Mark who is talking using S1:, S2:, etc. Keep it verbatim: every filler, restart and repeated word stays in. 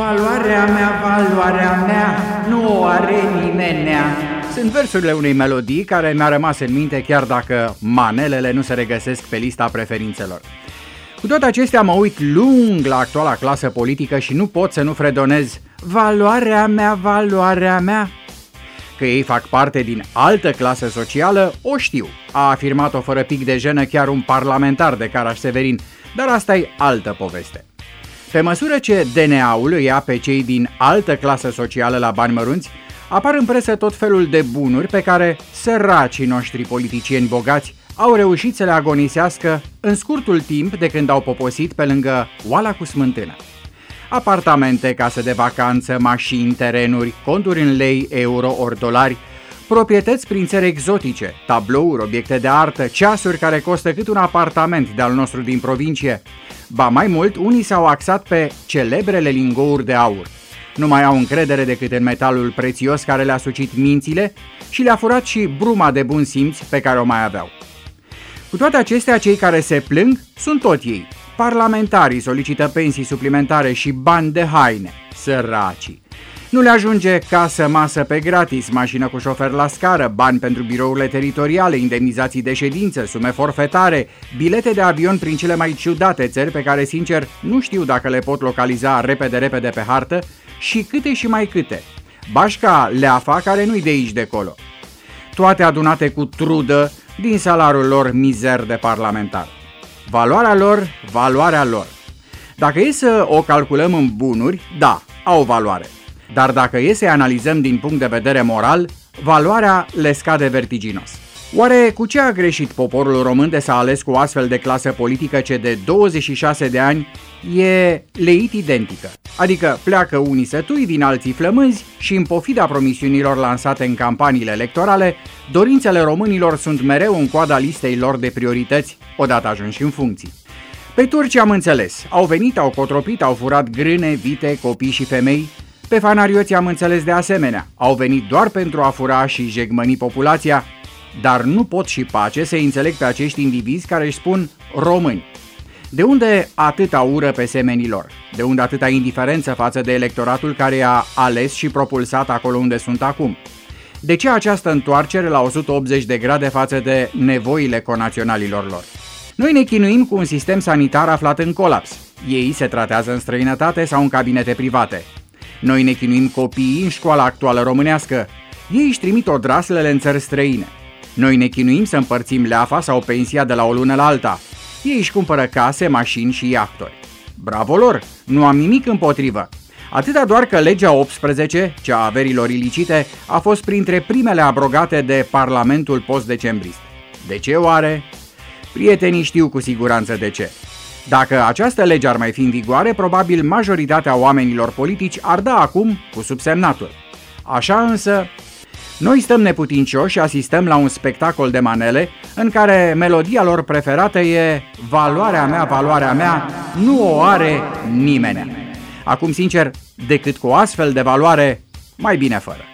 S1: Valoarea mea, valoarea mea, nu o are nimenea. Sunt versurile unei melodii care mi-a rămas în minte chiar dacă manelele nu se regăsesc pe lista preferințelor. Cu toate acestea mă uit lung la actuala clasă politică și nu pot să nu fredonez valoarea mea, valoarea mea. Că ei fac parte din altă clasă socială, o știu, a afirmat-o fără pic de jenă chiar un parlamentar de Caraș-Severin, dar asta e altă poveste. Pe măsură ce D N A-ul îi ia pe cei din altă clasă socială la bani mărunți, apar în presă tot felul de bunuri pe care săracii noștri politicieni bogați au reușit să le agonisească în scurtul timp de când au poposit pe lângă oala cu smântână. Apartamente, case de vacanță, mașini, terenuri, conturi în lei, euro ori dolari, proprietăți prin țări exotice, tablouri, obiecte de artă, ceasuri care costă cât un apartament de-al nostru din provincie. Ba mai mult, unii s-au axat pe celebrele lingouri de aur. Nu mai au încredere decât în metalul prețios care le-a sucit mințile și le-a furat și bruma de bun simț pe care o mai aveau. Cu toate acestea, cei care se plâng sunt tot ei. Parlamentarii solicită pensii suplimentare și bani de haine, săracii. Nu le ajunge casă, masă pe gratis, mașină cu șofer la scară, bani pentru birourile teritoriale, indemnizații de ședință, sume forfetare, bilete de avion prin cele mai ciudate țări pe care, sincer, nu știu dacă le pot localiza repede-repede pe hartă și câte și mai câte. Bașca leafa care nu-i de aici de colo. Toate adunate cu trudă din salariul lor mizer de parlamentar. Valoarea lor, valoarea lor. Dacă e să o calculăm în bunuri, da, au valoare. Dar dacă e să analizăm din punct de vedere moral, valoarea le scade vertiginos. Oare cu ce a greșit poporul român de s-a ales cu o astfel de clasă politică ce de douăzeci și șase de ani e leit identică? Adică pleacă unii sătui din alții flămânzi și în pofida promisiunilor lansate în campaniile electorale, dorințele românilor sunt mereu în coada listei lor de priorități, odată ajunși în funcții. Pe turci am înțeles, au venit, au cotropit, au furat grâne, vite, copii și femei. Pe fanarioți am înțeles de asemenea, au venit doar pentru a fura și jegmăni populația, dar nu pot și pace să înțeleg pe acești indivizi care își spun români. De unde atâta ură pe semenii lor? De unde atâta indiferență față de electoratul care i-a ales și propulsat acolo unde sunt acum? De ce această întoarcere la o sută optzeci de grade față de nevoile conaționalilor lor? Noi ne chinuim cu un sistem sanitar aflat în colaps. Ei se tratează în străinătate sau în cabinete private. Noi ne chinuim copiii în școala actuală românească. Ei își trimit odraslele în țări străine. Noi ne chinuim să împărțim leafa sau pensia de la o lună la alta. Ei își cumpără case, mașini și iahtori. Bravo lor, nu am nimic împotrivă. Atâta doar că legea optsprezece, cea a averilor ilicite, a fost printre primele abrogate de Parlamentul post-decembrist. De ce oare? Prietenii știu cu siguranță de ce. Dacă această lege ar mai fi în vigoare, probabil majoritatea oamenilor politici ar da acum cu subsemnatul. Așa însă, noi stăm neputincioși și asistăm la un spectacol de manele în care melodia lor preferată e valoarea mea, valoarea mea, nu o are nimeni. Acum, sincer, decât cu o astfel de valoare, mai bine fără.